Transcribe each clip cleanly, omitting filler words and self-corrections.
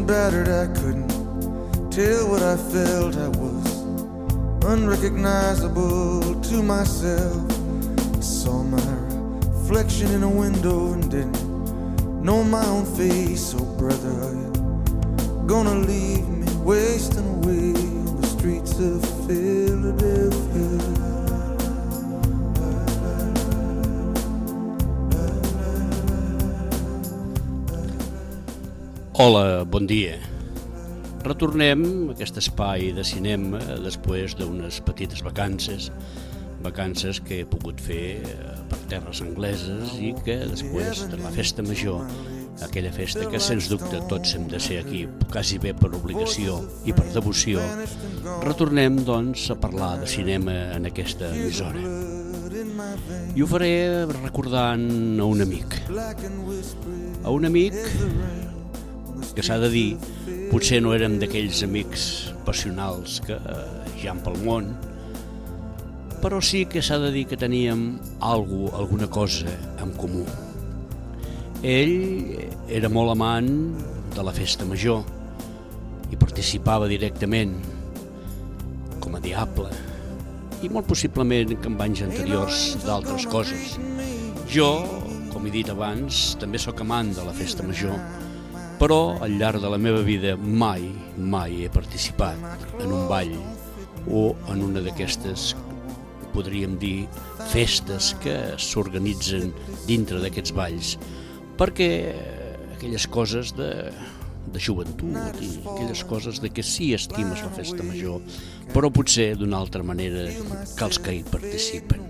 battered, I couldn't tell what I felt. I was unrecognizable to myself. I saw my reflection in a window and didn't know my own face. Oh brother, are you gonna leave me wasting away on the streets of Philadelphia? Hola, bon dia. Retornem a aquest espai de cinema després d'unes petites vacances que he pogut fer per terres angleses i que després de la festa major, aquella festa que sens dubte tots hem de ser aquí, quasi bé per obligació i per devoció, retornem doncs a parlar de cinema en aquesta emissora. I ho faré recordant a un amic que s'ha de dir, potser no érem d'aquells amics passionals que hi ha pel món, però sí que s'ha de dir que teníem alguna cosa en comú. Ell era molt amant de la festa major i participava directament com a diable i molt possiblement en anys anteriors d'altres coses. Jo, com he dit abans, també sóc amant de la festa major, però al llarg de la meva vida mai he participat en un ball o en una d'aquestes, podríem dir, festes que s'organitzen dintre d'aquests balls, perquè aquelles coses de joventut i aquelles coses de que sí estimes la festa major, però potser d'una altra manera que els que hi participen.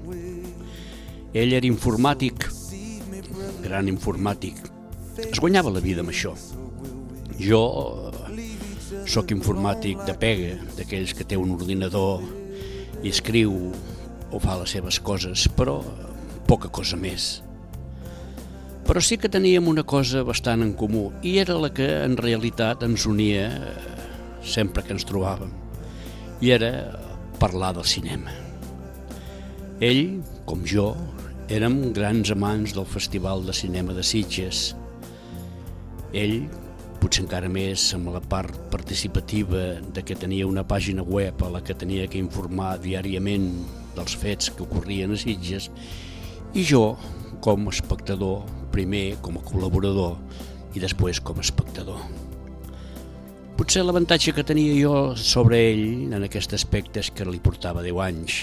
Ell era informàtic, gran informàtic, es guanyava la vida amb això. Jo sóc informàtic de pega, d'aquells que té un ordinador i escriu o fa les seves coses, però poca cosa més. Però sí que teníem una cosa bastant en comú i era la que en realitat ens unia sempre que ens trobàvem, i era parlar del cinema. Ell, com jo, érem grans amants del Festival de Cinema de Sitges. Ell, potser encara més amb la part participativa de que tenia una pàgina web a la que tenia que informar diàriament dels fets que ocorrien a Sitges, i jo com a espectador, primer com a col·laborador i després com a espectador. Potser l'avantatge que tenia jo sobre ell en aquest aspecte és que li portava 10 anys,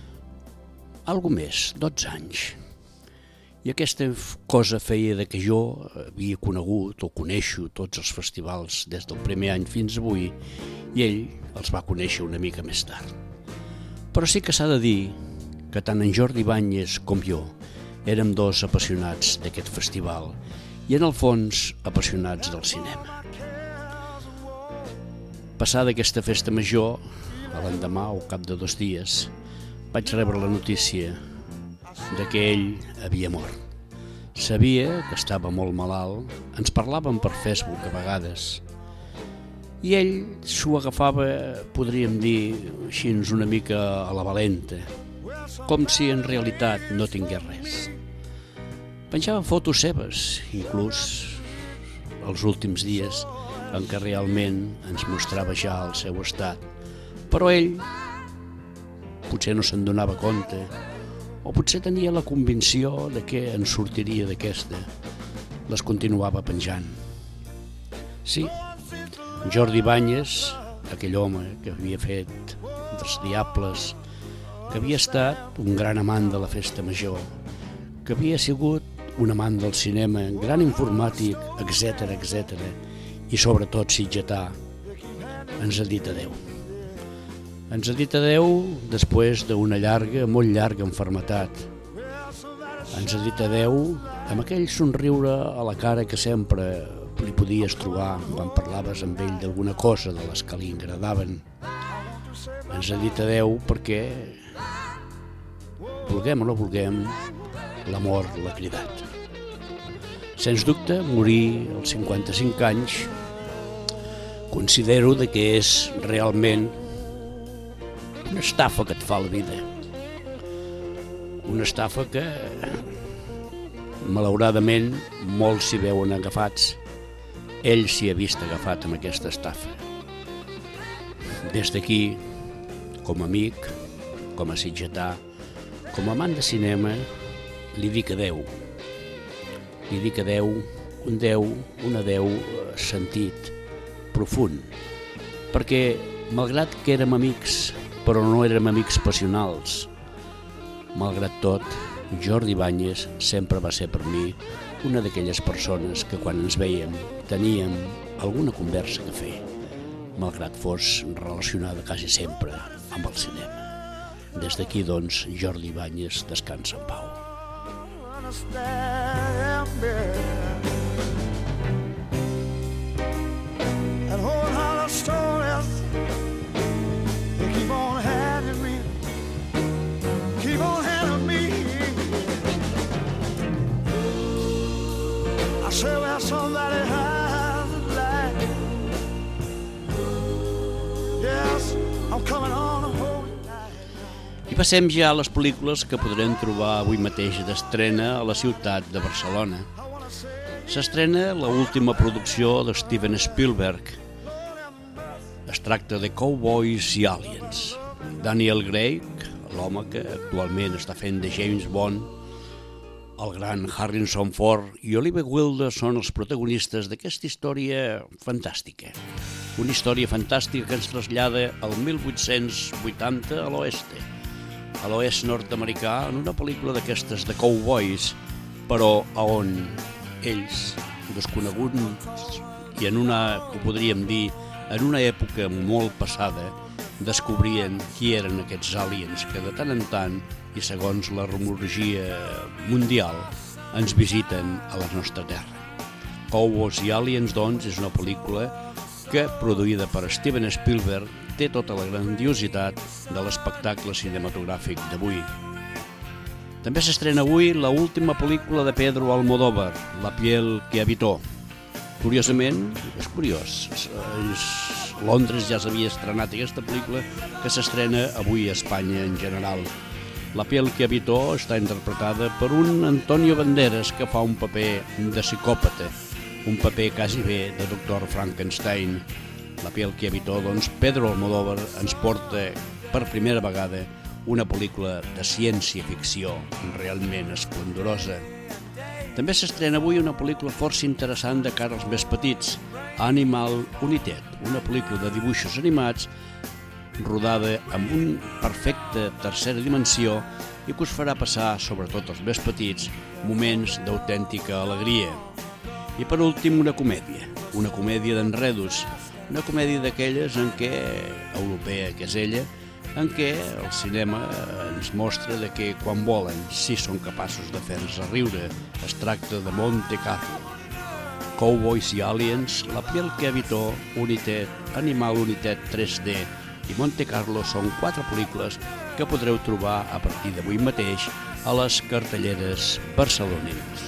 algo més, 12 anys. I aquesta cosa feia de que jo havia conegut o coneixo tots els festivals des del primer any fins avui i ell els va conèixer una mica més tard. Però sí que s'ha de dir que tant en Jordi Ibáñez com jo érem dos apassionats d'aquest festival i en el fons apassionats del cinema. Passada aquesta festa major, l'endemà o cap de 2 dies, vaig rebre la notícia de que ell havia mort. Sabia que estava molt malalt, ens parlàvem per Facebook a vegades, i ell s'ho agafava, podríem dir, així una mica a la valenta, com si en realitat no tingués res. Penjava fotos seves, inclús els últims dies en què realment ens mostrava ja el seu estat, però ell potser no se'n donava compte, o potser tenia la convicció de que en sortiria d'aquesta. Les continuava penjant. Sí, Jordi Ibáñez, aquell home que havia fet dels Diables, que havia estat un gran amant de la festa major, que havia sigut un amant del cinema, gran informàtic, etc., i sobretot sitgetà, ens ha dit adeu. Ens ha dit adeu després d'una molt llarga enfermetat. Ens ha dit adeu amb aquell somriure a la cara que sempre li podies trobar quan parlaves amb ell d'alguna cosa de les que li agradaven. Ens ha dit adeu perquè, vulguem o no vulguem, l'amor l'ha cridat. Sens dubte, morir als 55 anys considero que és realment una estafa que et fa la vida. Una estafa que, malauradament, molts s'hi veuen agafats ell s'hi ha vist agafat amb aquesta estafa. Des d'aquí, com a amic, com a sitgetà, com a amant de cinema, li dic adeu. Li dic adeu, un adeu sentit, profund, perquè malgrat que érem amics, però no érem amics passionals, malgrat tot, Jordi Ibáñez sempre va ser per mi una d'aquelles persones que quan ens vèiem teníem alguna conversa que fer, malgrat fos relacionada quasi sempre amb el cinema. Des d'aquí, doncs, Jordi Ibáñez descansa en pau. And whole lot of stories they keep on handing me, keep on handing me. I say where somebody has a light. Yes, I'm coming on home. I passem ja a les pel·lícules que podrem trobar avui mateix d'estrena a la ciutat de Barcelona. S'estrena l'última producció de Steven Spielberg. Es tracta de Cowboys i Aliens. Daniel Craig, l'home que actualment està fent de James Bond, el gran Harrison Ford i Oliver Wilde són els protagonistes d'aquesta història fantàstica. Una història fantàstica que ens trasllada al 1880 a l'oest nord-americà, en una pel·lícula d'aquestes de cowboys, però on ells, desconeguts i en una, ho podríem dir, en una època molt passada, descobrien qui eren aquests aliens que de tant en tant, i segons la rumorologia mundial, ens visiten a la nostra terra. Cowboys i Aliens, doncs, és una pel·lícula que, produïda per Steven Spielberg, té tota la grandiositat de l'espectacle cinematogràfic d'avui. També s'estrena avui l'última pel·lícula de Pedro Almodóvar, La piel que habitó. Curiosament, és curiós, Londres ja s'havia estrenat aquesta pel·lícula que s'estrena avui a Espanya en general. La piel que habitó està interpretada per un Antonio Banderas que fa un paper de psicòpata, un paper quasi bé de Dr. Frankenstein. La piel que habitó, doncs, Pedro Almodóvar ens porta per primera vegada una pel·lícula de ciència-ficció realment esplendorosa. També s'estrena avui una pel·lícula força interessant de cara als més petits, Animal United, una pel·lícula de dibuixos animats rodada amb un perfecte tercera dimensió i que us farà passar, sobretot als més petits, moments d'autèntica alegria. I per últim, una comèdia d'enredos, una comèdia d'aquelles en què, europea que és ella, en què el cinema ens mostra de que quan volen sí són capaços de fer-nos riure. Es tracta de Monte Carlo. Cowboys i Aliens, La piel que habitó, United, Animal United 3D i Monte Carlo són 4 pel·lícules que podreu trobar a partir d'avui mateix a les cartelleres barcelonines.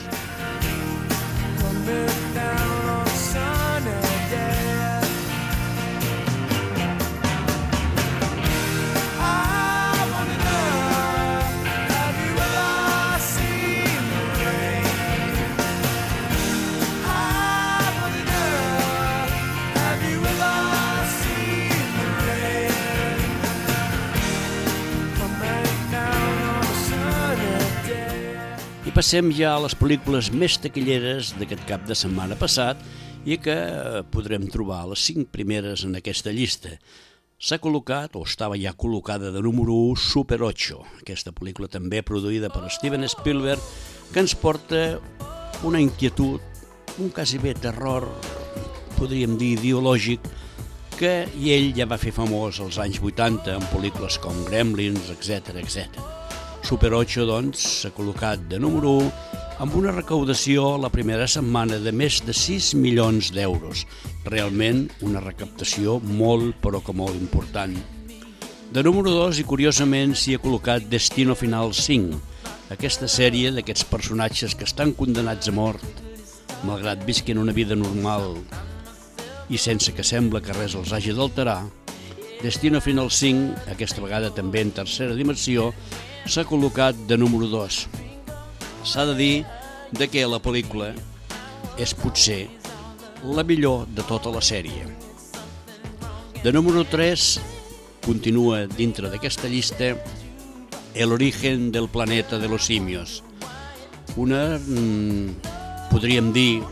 I passem ja a les pel·lícules més taquilleres d'aquest cap de setmana passat i que podrem trobar les 5 primeres en aquesta llista. S'ha col·locat, o estava ja col·locada de número 1, Super 8, aquesta pel·lícula també produïda per Steven Spielberg, que ens porta una inquietud, un quasi bé terror, podríem dir ideològic, que ell ja va fer famós als anys 80 en pel·lícules com Gremlins, etc. Super 8, doncs, s'ha col·locat de número 1 amb una recaudació la primera setmana de més de 6 milions d'euros. Realment una recaptació molt, però que molt important. De número 2, i curiosament, s'hi ha col·locat Destino Final 5, aquesta sèrie d'aquests personatges que estan condenats a mort, malgrat visquin una vida normal i sense que sembla que res els hagi d'alterar. Destino Final 5, aquesta vegada també en tercera dimensió, s'ha col·locat de número 2. S'ha de dir que la pel·lícula és potser la millor de tota la sèrie. De número 3 continua dintre d'aquesta llista El origen del planeta de los simios. Una, podríem dir,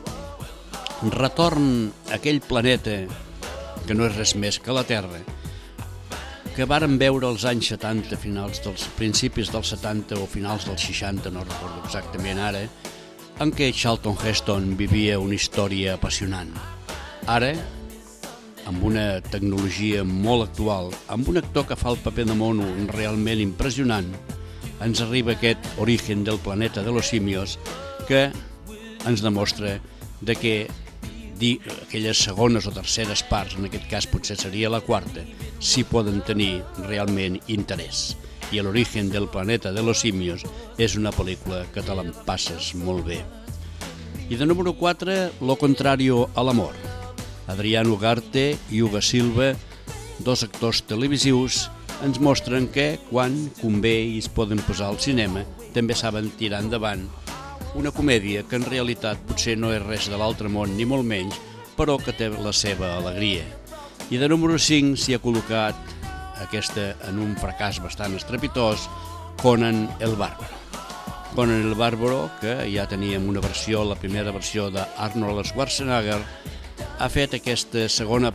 retorn a aquell planeta que no és res més que la Terra, que vàrem veure als anys 70, principis dels 70 o finals dels 60, no recordo exactament ara, en què Charlton Heston vivia una història apassionant. Ara, amb una tecnologia molt actual, amb un actor que fa el paper de mono realment impressionant, ens arriba aquest Origen del planeta de los simios que ens demostra de que aquelles segones o terceres parts, en aquest cas potser seria la quarta, sí poden tenir realment interès. I l'Origen del planeta de los simios és una pel·lícula que te l'empasses molt bé. I de número 4, Lo contrario al amor. Adrián Ugarte i Hugo Silva, dos actors televisius, ens mostren que quan convé i es poden posar al cinema també saben tirar endavant una comèdia que en realitat potser no és res de l'altre món ni molt menys, però que té la seva alegria. I de número 5 s'hi ha col·locat aquesta en un fracàs bastant estrepitós, Conan el Bàrbaro. Conan el Bàrbaro, que ja teníem una versió, la primera versió d'Arnold Schwarzenegger, ha fet aquesta segona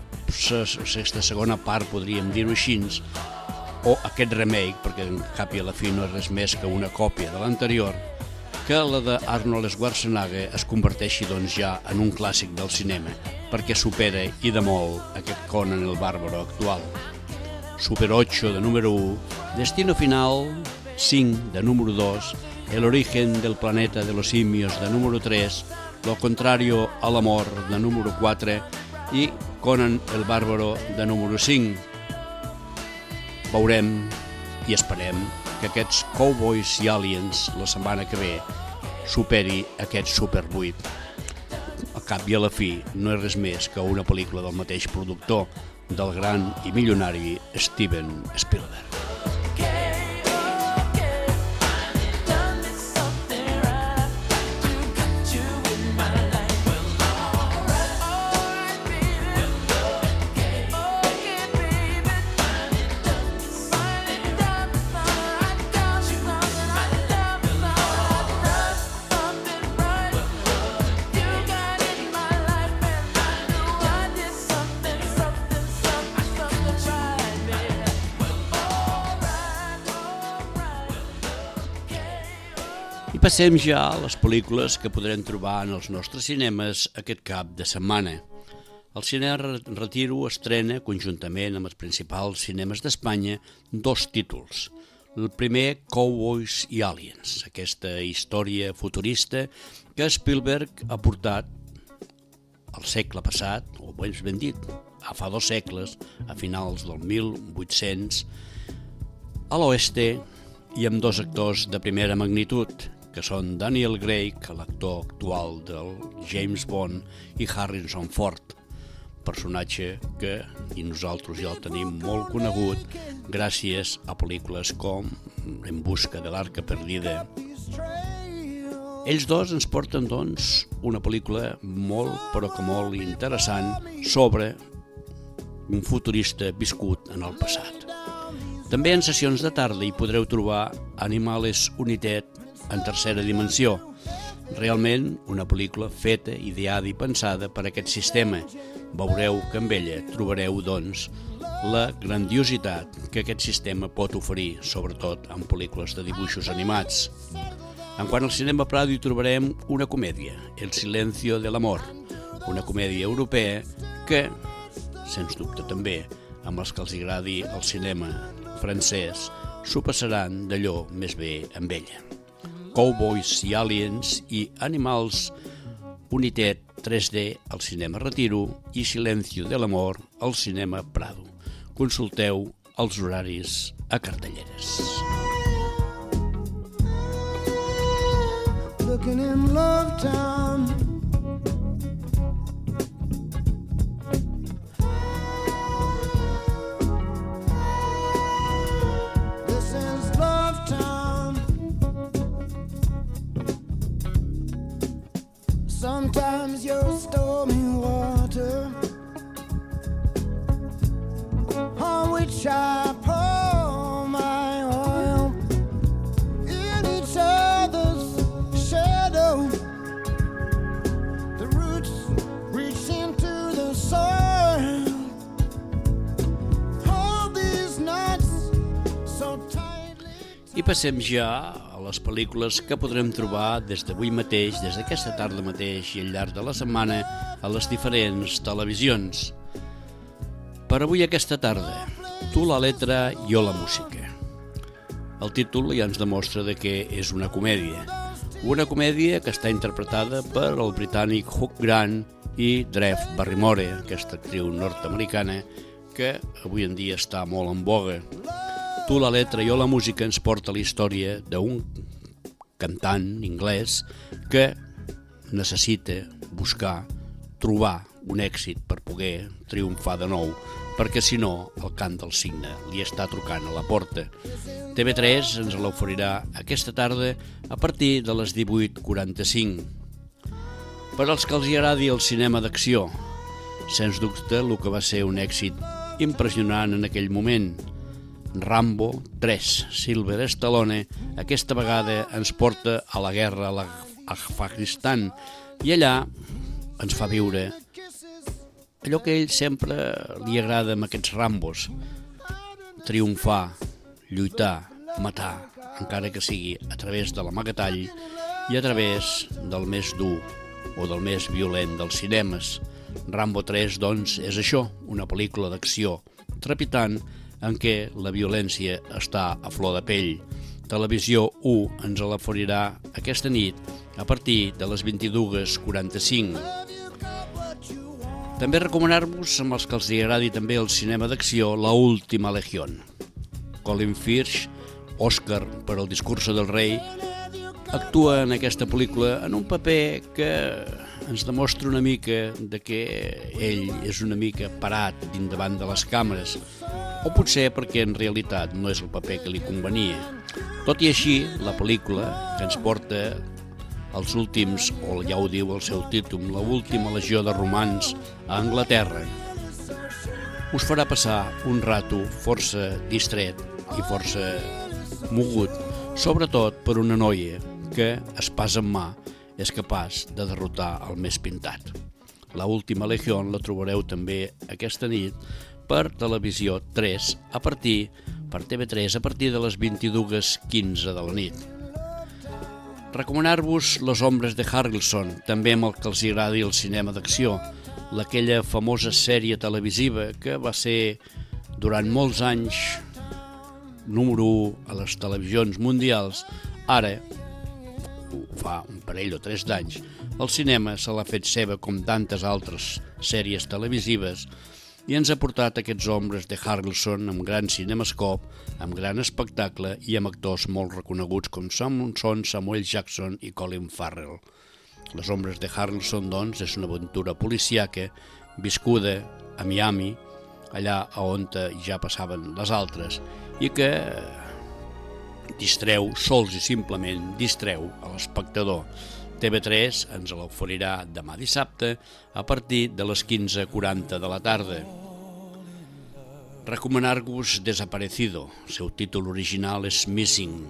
part, podríem dir-ho així, o aquest remake, perquè en cap i a la fi no és res més que una còpia de l'anterior, que la d'Arnold Schwarzenegger es converteixi doncs ja en un clàssic del cinema, perquè supera i de molt aquest Conan el Bàrbaro actual. Super 8 de número 1, Destino Final 5 de número 2, El origen del planeta de los simios de número 3, Lo contrario al amor de número 4 i Conan el Bàrbaro de número 5. Veurem i esperem que aquests Cowboys i Aliens la setmana que ve superi aquest Super 8. Al cap i a la fi no és res més que una pel·lícula del mateix productor, del gran i milionari Steven Spielberg. Passem ja a les pel·lícules que podrem trobar en els nostres cinemes aquest cap de setmana. El Cine Retiro estrena, conjuntament amb els principals cinemes d'Espanya, dos títols. El primer, Cowboys i Aliens, aquesta història futurista que Spielberg ha portat al segle passat, o ben dit, fa 2 segles, a finals del 1800, a l'oeste i amb 2 actors de primera magnitud, que són Daniel Craig, l'actor actual del James Bond, i Harrison Ford, personatge que nosaltres ja el tenim molt conegut gràcies a pel·lícules com En busca de l'arca perdida. Ells dos ens porten, doncs, una pel·lícula molt, però que molt interessant sobre un futurista viscut en el passat. També en sessions de tarda hi podreu trobar Animales United en tercera dimensió. Realment una pel·lícula feta, ideada i pensada per aquest sistema. Veureu que amb ella trobareu, doncs, la grandiositat que aquest sistema pot oferir, sobretot en pel·lícules de dibuixos animats. En quant al cinema Prado hi trobarem una comèdia, El silencio del amor, una comèdia europea que, sens dubte també, amb els que els agradi el cinema francès, s'ho passaran d'allò més bé amb ella. Cowboys i Aliens i Animals United 3D al Cinema Retiro i Silencio del Amor al Cinema Prado. Consulteu els horaris a cartelleres. Looking in Love Town, this is Love Town. Sometimes you're stormy water, I passem ja a les pel·lícules que podrem trobar des d'avui mateix, des d'aquesta tarda mateix i al llarg de la setmana a les diferents televisions. Per avui aquesta tarda, Tu la letra, jo la música. El títol ja ens demostra que és una comèdia. Una comèdia que està interpretada per el britànic Hugh Grant i Drew Barrymore, aquesta actriu nord-americana que avui en dia està molt en boga. Tu la letra, jo la música ens porta la història d'un cantant inglès que necessita buscar, trobar un èxit per poder triomfar de nou, perquè si no el cant del cigne li està trucant a la porta. TV3 ens l'oferirà aquesta tarda a partir de les 18:45. Per als que els agradi el cinema d'acció, sens dubte el que va ser un èxit impressionant en aquell moment. Rambo 3, Sylvester Stallone, aquesta vegada ens porta a la guerra a l'Afganistan i allà ens fa viure allò que a ell sempre li agrada amb aquests Rambos: triomfar, lluitar, matar, encara que sigui a través de l'amagatall i a través del més dur o del més violent dels cinemes. Rambo 3, doncs, és això, una pel·lícula d'acció trepitant en què la violència està a flor de pell. Televisió 1 ens l'oferirà aquesta nit a partir de les 22:45. També recomanar-vos, amb els que els agradi també el cinema d'acció, La última legión. Colin Firth, Òscar per El discurso del rei, actua en aquesta pel·lícula en un paper que ens demostra una mica de que ell és una mica parat davant de les càmeres, o potser perquè en realitat no és el paper que li convenia. Tot i així, la pel·lícula que ens porta els últims, o ja ho diu el seu títol, La última legió de romans a Anglaterra, us farà passar un rato força distret i força mogut, sobretot per una noia que, espasa en mà, és capaç de derrotar el més pintat. La última legió la trobareu també aquesta nit per Televisió 3 per TV3 a partir de les 22:15 de la nit. Recomanar-vos Los hombres de Harrelson, també amb el que els agradi el cinema d'acció, aquella famosa sèrie televisiva que va ser durant molts anys número 1 a les televisions mundials. Ara, fa un parell o 3 d'anys, el cinema se l'ha fet seva com tantes altres sèries televisives i ens ha portat aquests homes de Harrelson amb gran cinemascop, amb gran espectacle i amb actors molt reconeguts com són Samuel Jackson i Colin Farrell. Les homes de Harrelson, doncs, és una aventura policíaca viscuda a Miami, allà on ja passaven les altres, i que distreu, sols i simplement distreu a l'espectador. TV3 ens l'oferirà demà dissabte a partir de les 15:40 de la tarda. Recomanar-vos Desaparecido, el seu títol original és Missing.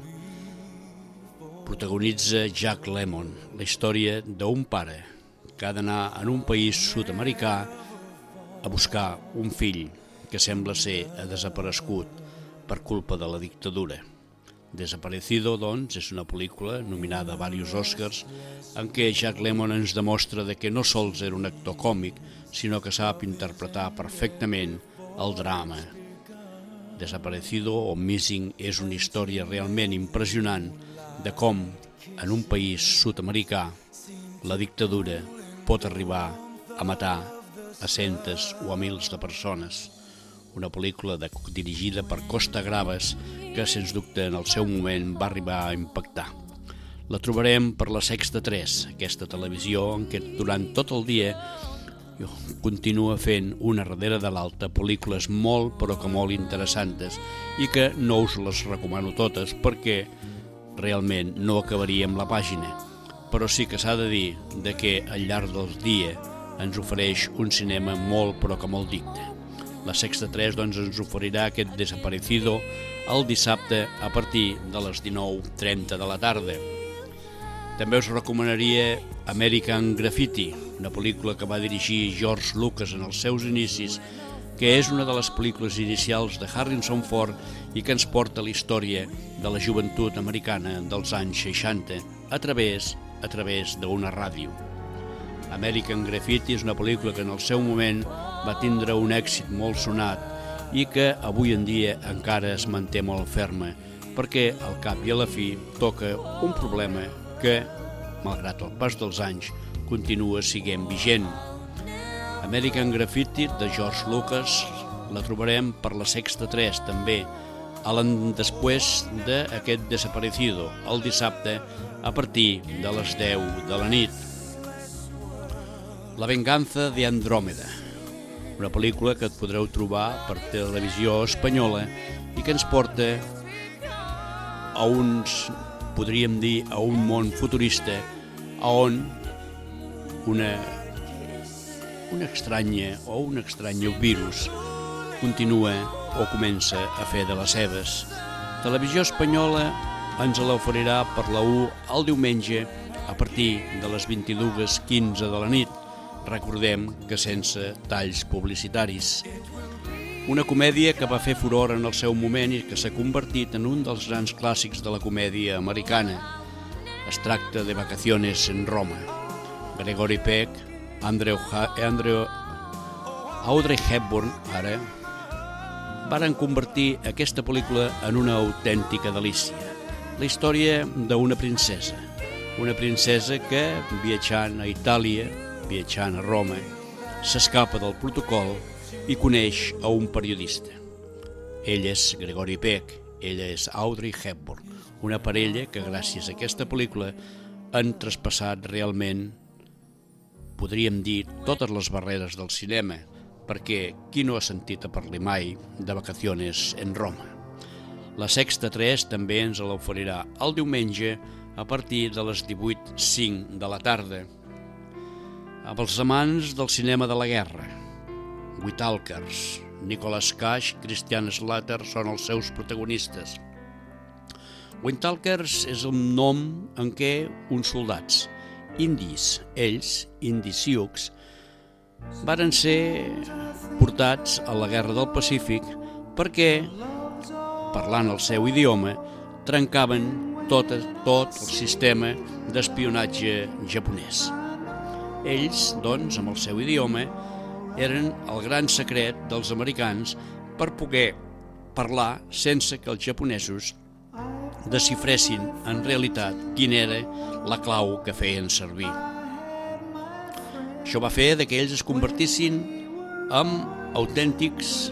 Protagonitza Jack Lemmon, la història d'un pare que ha d'anar en un país sud-americà a buscar un fill que sembla ser desaparegut per culpa de la dictadura. Desaparecido, doncs, és una pel·lícula nominada a diversos Oscars en què Jack Lemmon ens demostra que no sols era un actor còmic, sinó que sap interpretar perfectament el drama. Desaparecido o Missing és una història realment impressionant de com, en un país sud-americà, la dictadura pot arribar a matar a centes o a mils de persones. Una pel·lícula dirigida per Costa Gravas que, sens dubte, en el seu moment va arribar a impactar. La trobarem per la Sexta 3, aquesta televisió en què durant tot el dia continua fent una darrere de l'altra pel·lícules molt però que molt interessants i que no us les recomano totes perquè realment no acabaríem la pàgina, però sí que s'ha de dir que al llarg del dia ens ofereix un cinema molt però que molt digne. La Sexta 3, doncs, ens oferirà aquest Desaparecido el dissabte a partir de les 19:30 de la tarda. També us recomanaria American Graffiti, una pel·lícula que va dirigir George Lucas en els seus inicis que és una de les pel·lícules inicials de Harrison Ford i que ens porta a la història de la joventut americana dels anys 60 a través d'una ràdio. American Graffiti és una pel·lícula que en el seu moment va tindre un èxit molt sonat i que avui en dia encara es manté molt ferma, perquè al cap i a la fi toca un problema que, malgrat el pas dels anys, continua sent vigent. American Graffiti de George Lucas la trobarem per la Sexta 3 també, després d'aquest Desaparecido, el dissabte a partir de les 10 de la nit. La venganza de Andrómeda, una pel·lícula que et podreu trobar per Televisió Espanyola i que ens porta a podríem dir, a un món futurista on un estrany virus continua o comença a fer de les seves. Televisió Espanyola ens l'oferirà per la 1 el diumenge a partir de les 22:15 de la nit. Recordem que sense talls publicitaris. Una comèdia que va fer furor en el seu moment i que s'ha convertit en un dels grans clàssics de la comèdia americana. Es tracta de Vacaciones en Roma. Gregory Peck, Audrey Hepburn, varen convertir aquesta pel·lícula en una autèntica delícia. La història d'una princesa que, viatjant a Itàlia, viatjant a Roma, s'escapa del protocol i coneix a un periodista. Ell és Gregory Peck, ella és Audrey Hepburn, una parella que gràcies a aquesta pel·lícula han traspassat realment, podríem dir, totes les barreres del cinema, perquè qui no ha sentit a parlar mai de Vacaciones en Roma? La Sexta 3 també ens l'oferirà el diumenge a partir de les 18:05 de la tarda. Amb els amants del cinema de la guerra, Whitaker, Nicolas Cage, Christian Slater són els seus protagonistes. Whitaker és un nom en què uns soldats indis, ells, indis sioux, varen ser portats a la Guerra del Pacífic perquè, parlant el seu idioma, trencaven tot el sistema d'espionatge japonès. Ells, doncs, amb el seu idioma, eren el gran secret dels americans per poder parlar sense que els japonesos desxifressin en realitat quina era la clau que feien servir. Això va fer que ells es convertissin en autèntics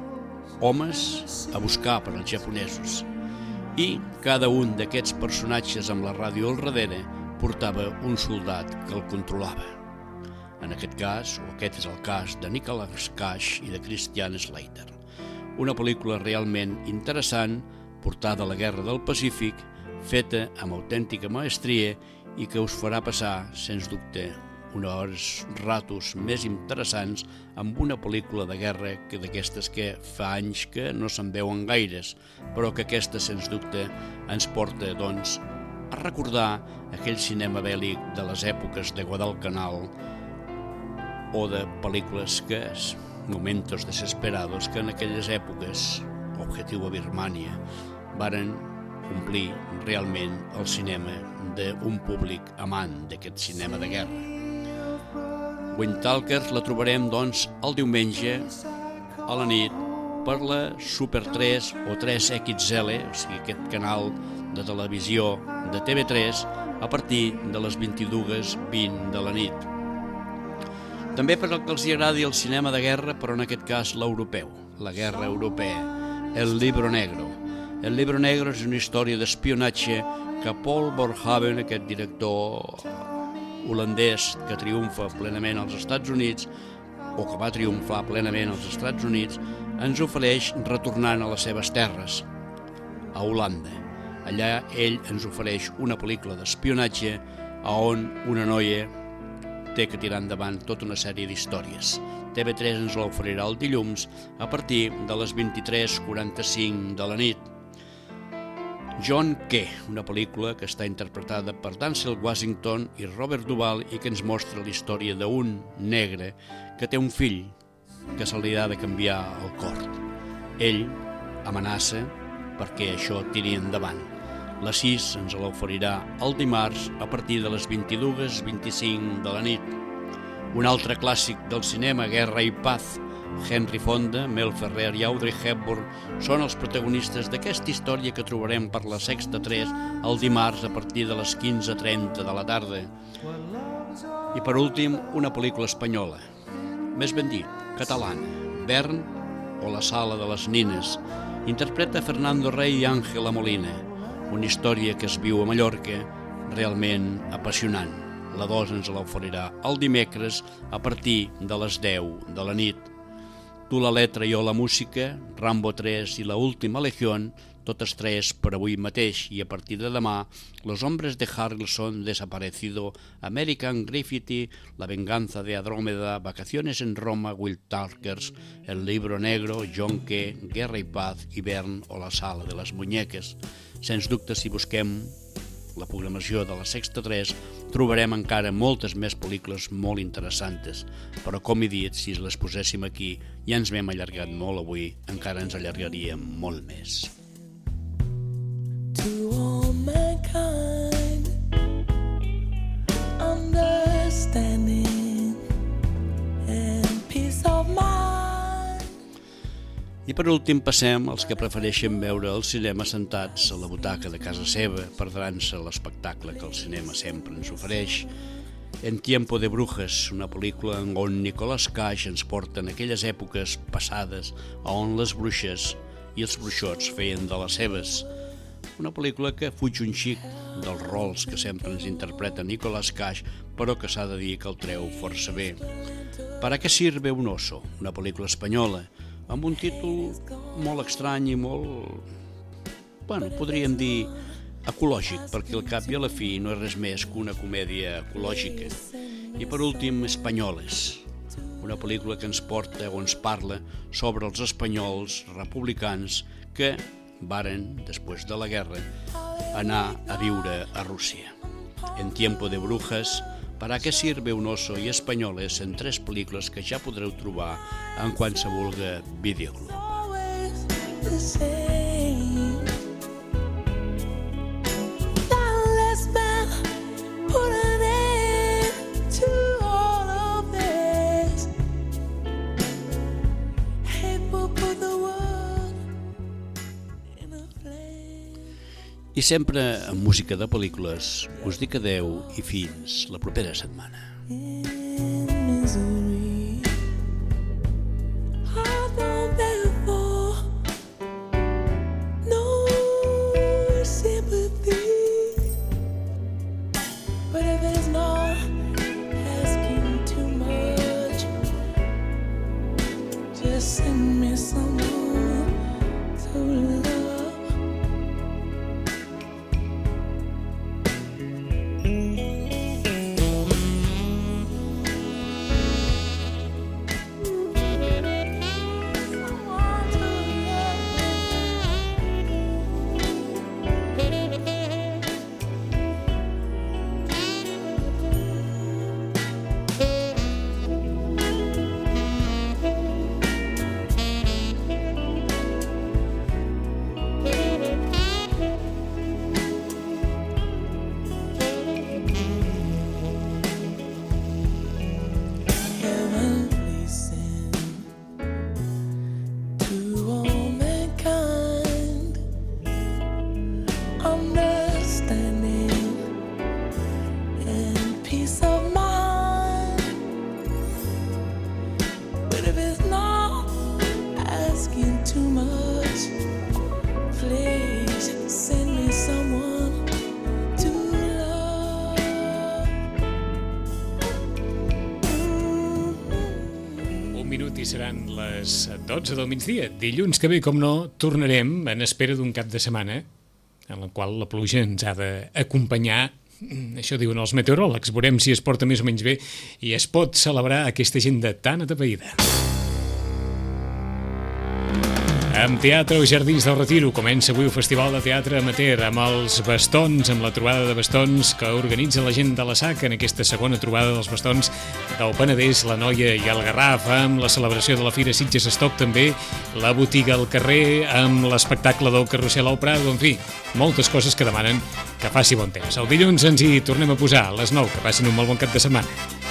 homes a buscar per als japonesos i cada un d'aquests personatges amb la ràdio al darrere portava un soldat que el controlava. En aquest cas, o aquest és el cas de Nicolas Cage i de Christian Slater. Una pel·lícula realment interessant, portada a la Guerra del Pacífic, feta amb autèntica maestria i que us farà passar, sens dubte, uns ratos més interessants amb una pel·lícula de guerra que d'aquestes que fa anys que no se'n veuen gaires, però que aquesta, sens dubte, ens porta, doncs, a recordar aquell cinema bèl·lic de les èpoques de Guadalcanal o de pel·lícules que, Momentos Desesperados, que en aquelles èpoques, Objectiu a Birmània, varen omplir realment el cinema d'un públic amant d'aquest cinema de guerra. Whitaker la trobarem, doncs, el diumenge a la nit per la Super 3 o 3XL, o sigui, aquest canal de televisió de TV3, a partir de les 22:20 de la nit. També per al que els agradi el cinema de guerra, però en aquest cas l'europeu, la guerra europea, El Libro Negro. El Libro Negro és una història d'espionatge que Paul Verhoeven, aquest director holandès que triomfa plenament als Estats Units, o que va triomfar plenament als Estats Units, ens ofereix retornant a les seves terres, a Holanda. Allà ell ens ofereix una pel·lícula d'espionatge on una noia té que tirar endavant tota una sèrie d'històries. TV3 ens l'oferirà el dilluns a partir de les 23:45 de la nit. John Q, una pel·lícula que està interpretada per Denzel Washington i Robert Duvall i que ens mostra la història d'un negre que té un fill que se li ha de canviar el cor. Ell amenaça perquè això tiri endavant. La 6 ens l'oferirà el dimarts a partir de les 22:25 de la nit. Un altre clàssic del cinema, Guerra i Paz. Henry Fonda, Mel Ferrer i Audrey Hepburn són els protagonistes d'aquesta història que trobarem per la Sexta 3 el dimarts a partir de les 15:30 de la tarda. I per últim, una pel·lícula espanyola, més ben dit, catalana, Bern o La sala de les nines. Interpreta Fernando Rey i Ángela Molina, una història que es viu a Mallorca realment apassionant. La 2 ens l'oferirà el dimecres a partir de les 10 de la nit. Tu la letra i jo la música, Rambo 3 i La última legión, totes tres per avui mateix, i a partir de demà, Los hombres de Harrelson, Desaparecido, American Graffiti, La venganza de Andrómeda, Vacaciones en Roma, Will Turkers, El libro negro, Jonque, Guerra i Paz, Hivern o La sala de les muñeques. Sens dubte, si busquem la programació de la Sexta 3, trobarem encara moltes més pel·lícules molt interessants, però com he dit, si les poséssim aquí, ja ens hem allargat molt avui, encara ens allargaríem molt més. To all mankind, understanding and peace of mind. I per últim passem als que prefereixen veure el cinema sentats a la butaca de casa seva, perdran-se l'espectacle que el cinema sempre ens ofereix. En Tiempo de Brujas, una pel·lícula on Nicolas Cage ens porta en aquelles èpoques passades on les bruixes i els bruixots feien de les seves. Una pel·lícula que fuig un xic dels rols que sempre ens interpreta Nicolas Cage, però que s'ha de dir que el treu força bé. ¿Para qué sirve un oso? Una pel·lícula espanyola, amb un títol molt estrany i molt, podríem dir ecològic, perquè al cap i a la fi no és res més que una comèdia ecològica. I per últim, Espanyoles, una pel·lícula que ens porta o ens parla sobre els espanyols republicans que varen, després de la guerra, anar a viure a Rússia. En Tiempo de Brujas, ¿Para qué sirve un oso? I Espanyoles, en 3 pel·lícules que ja podreu trobar en qualsevol videoclub. I sempre amb música de pel·lícules us dic adeu i fins la propera setmana. Seran les 12 del migdia. Dilluns que ve, com no, tornarem en espera d'un cap de setmana en el qual la pluja ens ha d'acompanyar. Això diuen els meteoròlegs. Veurem si es porta més o menys bé i es pot celebrar aquesta agenda tan atapeïda. Amb Teatre o Jardins del Retiro comença avui el Festival de Teatre Amateur amb els bastons, amb la trobada de bastons que organitza la gent de la SAC en aquesta segona trobada dels bastons del Penedès, la Noia i el Garraf, amb la celebració de la Fira Sitges Stock també, la botiga al carrer, amb l'espectacle del Carrusel al Prado, en fi, moltes coses que demanen que faci bon temps. El dilluns ens hi tornem a posar a les 9, que passin un molt bon cap de setmana.